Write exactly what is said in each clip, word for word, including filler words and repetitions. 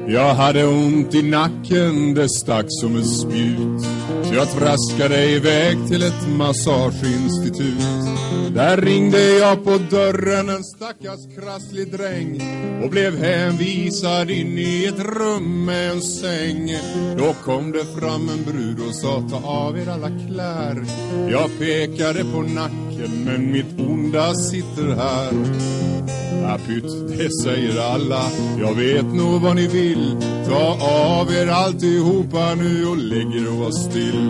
Jag hade ont i nacken, det stack som en spjut. Så jag traskade iväg till ett massageinstitut. Där ringde jag på dörren, en stackars krasslig dräng, och blev hänvisad in i ett rum med en säng. Då kom det fram en brud och sa: ta av er alla klär. Jag pekade på nacken, men mitt onda sitter här. Ja, pytt, det säger alla, jag vet nog vad ni vill. Ta av er alltihopa nu och lägg er och var still.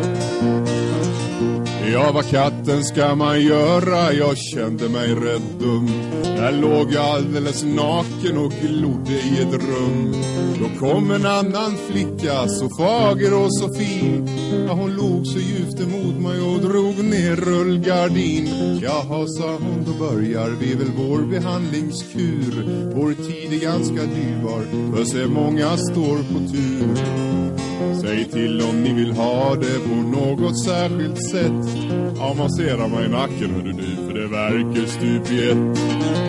Ja, vad katten ska man göra? Jag kände mig rädd dum. Där låg jag alldeles naken och glodde i ett rum. Då kom en annan flicka, så fager och så fin. Ja, hon låg så djupt emot mig och drog ner rullgardin. Jaha, sa hon, då börjar vi väl vår behandlingskur. Vår tid är ganska dyrbar, för se många står på tur. Säg till om ni vill ha det på något särskilt sätt. Ja, massera mig i nacken, hördu du, för det verkar stup i ett.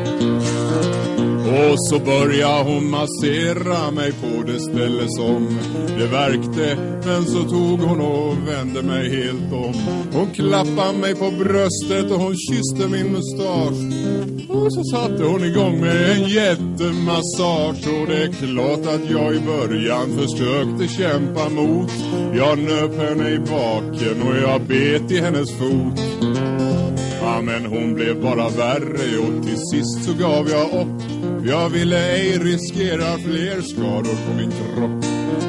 Och så börjar hon massera mig på det ställe som det verkte. Men så tog hon och vände mig helt om. Hon klappade mig på bröstet och hon kysste min mustasch. Och så satte hon igång med en jättemassage. Och det är klart att jag i början försökte kämpa mot. Jag nöp henne i baken och jag bet i hennes fot. Ja, men hon blev bara värre och till sist så gav jag upp. Jag ville ej riskera fler skador på min kropp.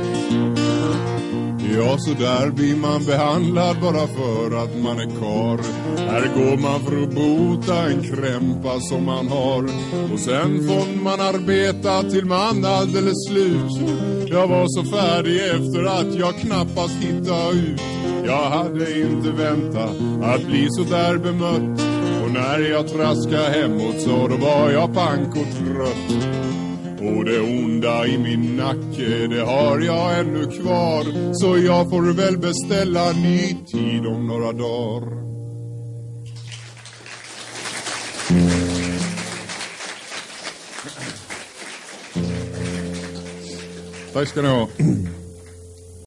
Ja, så där blir man behandlad bara för att man är kar. Här går man för att bota en krämpa som man har. Och sen får man arbeta till man alldeles slut. Jag var så färdig efter att jag knappast hittade ut. Jag hade inte väntat att bli så där bemött. Och när jag traskade hemåt så då var jag pank och trött. Och det onda i min nacke, det har jag ännu kvar. Så jag får väl beställa ny tid om några dagar. Tack ska ni ha.